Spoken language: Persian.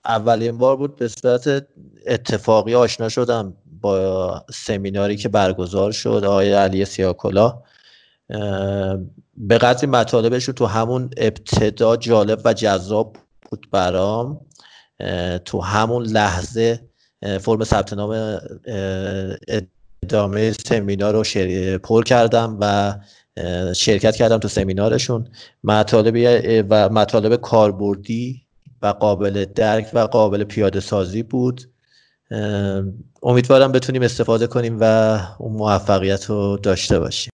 اولین بار بود به صورت اتفاقی آشنا شدم با سمیناری که برگزار شد آقای علی سیاه‌کلاه. به قدری مطالبش رو تو همون ابتدا جالب و جذاب بود برام. تو همون لحظه فرم ثبت نام ادامه سمینار رو پر کردم و شرکت کردم تو سمینارشون. مطالب کاربردی و قابل درک و قابل پیاده سازی بود. امیدوارم بتونیم استفاده کنیم و اون موفقیت رو داشته باشیم.